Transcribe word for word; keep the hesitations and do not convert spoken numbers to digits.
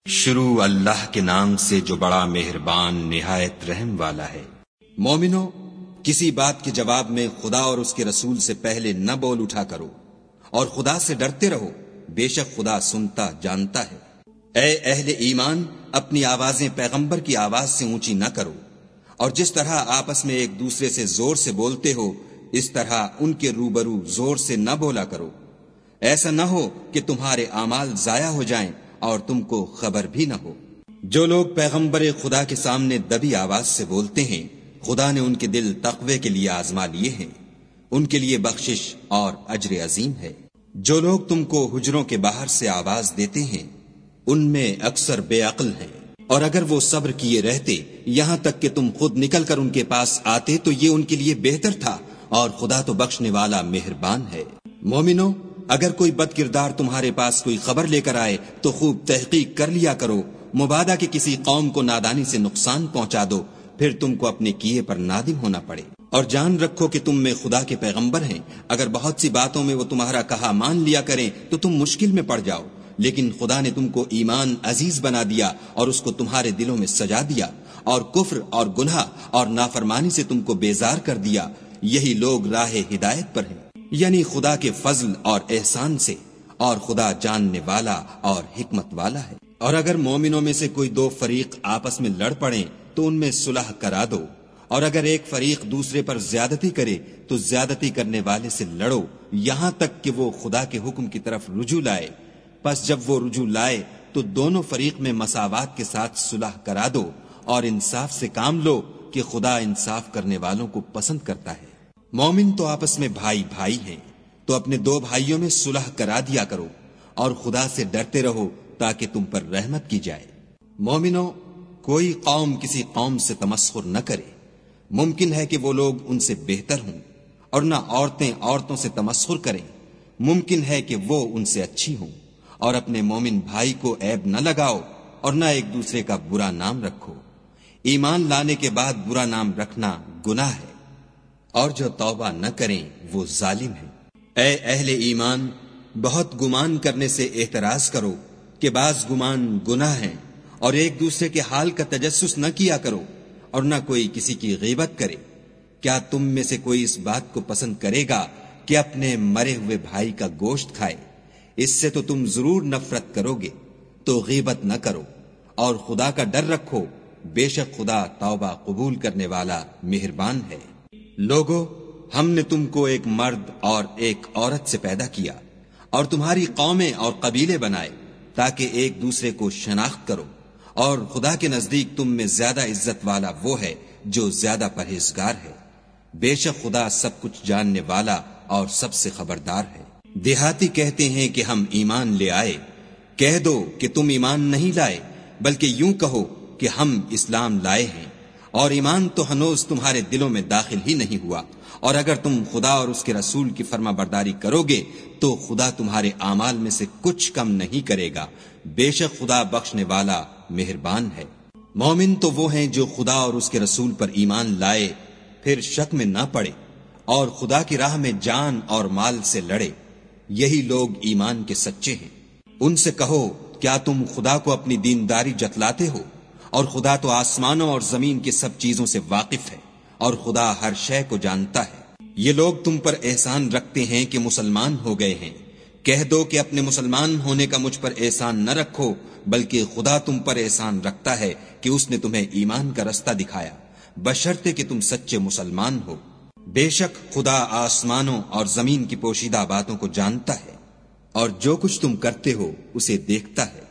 شروع اللہ کے نام سے جو بڑا مہربان نہایت رحم والا ہے۔ مومنو، کسی بات کے جواب میں خدا اور اس کے رسول سے پہلے نہ بول اٹھا کرو، اور خدا سے ڈرتے رہو، بے شک خدا سنتا جانتا ہے۔ اے اہل ایمان، اپنی آوازیں پیغمبر کی آواز سے اونچی نہ کرو، اور جس طرح آپس میں ایک دوسرے سے زور سے بولتے ہو اس طرح ان کے روبرو زور سے نہ بولا کرو، ایسا نہ ہو کہ تمہارے اعمال ضائع ہو جائیں اور تم کو خبر بھی نہ ہو۔ جو لوگ پیغمبر خدا کے سامنے دبی آواز سے بولتے ہیں، خدا نے ان کے دل تقوی کے لیے آزما لیے ہیں، ان کے لیے بخشش اور اجر عظیم ہے۔ جو لوگ تم کو حجروں کے باہر سے آواز دیتے ہیں ان میں اکثر بے عقل ہیں، اور اگر وہ صبر کیے رہتے یہاں تک کہ تم خود نکل کر ان کے پاس آتے تو یہ ان کے لیے بہتر تھا، اور خدا تو بخشنے والا مہربان ہے۔ مومنو، اگر کوئی بد کردار تمہارے پاس کوئی خبر لے کر آئے تو خوب تحقیق کر لیا کرو، مبادا کہ کسی قوم کو نادانی سے نقصان پہنچا دو، پھر تم کو اپنے کیے پر نادم ہونا پڑے۔ اور جان رکھو کہ تم میں خدا کے پیغمبر ہیں، اگر بہت سی باتوں میں وہ تمہارا کہا مان لیا کریں تو تم مشکل میں پڑ جاؤ، لیکن خدا نے تم کو ایمان عزیز بنا دیا اور اس کو تمہارے دلوں میں سجا دیا، اور کفر اور گناہ اور نافرمانی سے تم کو بیزار کر دیا۔ یہی لوگ راہ ہدایت پر ہیں، یعنی خدا کے فضل اور احسان سے، اور خدا جاننے والا اور حکمت والا ہے۔ اور اگر مومنوں میں سے کوئی دو فریق آپس میں لڑ پڑیں تو ان میں صلح کرا دو، اور اگر ایک فریق دوسرے پر زیادتی کرے تو زیادتی کرنے والے سے لڑو، یہاں تک کہ وہ خدا کے حکم کی طرف رجوع لائے۔ پس جب وہ رجوع لائے تو دونوں فریق میں مساوات کے ساتھ صلح کرا دو، اور انصاف سے کام لو کہ خدا انصاف کرنے والوں کو پسند کرتا ہے۔ مومن تو آپس میں بھائی بھائی ہیں، تو اپنے دو بھائیوں میں صلح کرا دیا کرو، اور خدا سے ڈرتے رہو تاکہ تم پر رحمت کی جائے۔ مومنو، کوئی قوم کسی قوم سے تمسخر نہ کرے، ممکن ہے کہ وہ لوگ ان سے بہتر ہوں، اور نہ عورتیں عورتوں سے تمسخر کریں، ممکن ہے کہ وہ ان سے اچھی ہوں۔ اور اپنے مومن بھائی کو عیب نہ لگاؤ، اور نہ ایک دوسرے کا برا نام رکھو۔ ایمان لانے کے بعد برا نام رکھنا گناہ ہے، اور جو توبہ نہ کریں وہ ظالم ہیں۔ اے اہل ایمان، بہت گمان کرنے سے احتراز کرو کہ بعض گمان گناہ ہیں، اور ایک دوسرے کے حال کا تجسس نہ کیا کرو، اور نہ کوئی کسی کی غیبت کرے۔ کیا تم میں سے کوئی اس بات کو پسند کرے گا کہ اپنے مرے ہوئے بھائی کا گوشت کھائے؟ اس سے تو تم ضرور نفرت کرو گے، تو غیبت نہ کرو، اور خدا کا ڈر رکھو، بے شک خدا توبہ قبول کرنے والا مہربان ہے۔ لوگو، ہم نے تم کو ایک مرد اور ایک عورت سے پیدا کیا، اور تمہاری قومیں اور قبیلے بنائے تاکہ ایک دوسرے کو شناخت کرو، اور خدا کے نزدیک تم میں زیادہ عزت والا وہ ہے جو زیادہ پرہیزگار ہے۔ بے شک خدا سب کچھ جاننے والا اور سب سے خبردار ہے۔ دیہاتی کہتے ہیں کہ ہم ایمان لے آئے، کہہ دو کہ تم ایمان نہیں لائے، بلکہ یوں کہو کہ ہم اسلام لائے ہیں، اور ایمان تو ہنوز تمہارے دلوں میں داخل ہی نہیں ہوا۔ اور اگر تم خدا اور اس کے رسول کی فرما برداری کرو گے تو خدا تمہارے اعمال میں سے کچھ کم نہیں کرے گا، بے شک خدا بخشنے والا مہربان ہے۔ مومن تو وہ ہیں جو خدا اور اس کے رسول پر ایمان لائے، پھر شک میں نہ پڑے، اور خدا کی راہ میں جان اور مال سے لڑے، یہی لوگ ایمان کے سچے ہیں۔ ان سے کہو، کیا تم خدا کو اپنی دینداری جتلاتے ہو؟ اور خدا تو آسمانوں اور زمین کی سب چیزوں سے واقف ہے، اور خدا ہر شے کو جانتا ہے۔ یہ لوگ تم پر احسان رکھتے ہیں کہ مسلمان ہو گئے ہیں، کہہ دو کہ اپنے مسلمان ہونے کا مجھ پر احسان نہ رکھو، بلکہ خدا تم پر احسان رکھتا ہے کہ اس نے تمہیں ایمان کا رستہ دکھایا، بشرطے کہ تم سچے مسلمان ہو۔ بے شک خدا آسمانوں اور زمین کی پوشیدہ باتوں کو جانتا ہے، اور جو کچھ تم کرتے ہو اسے دیکھتا ہے۔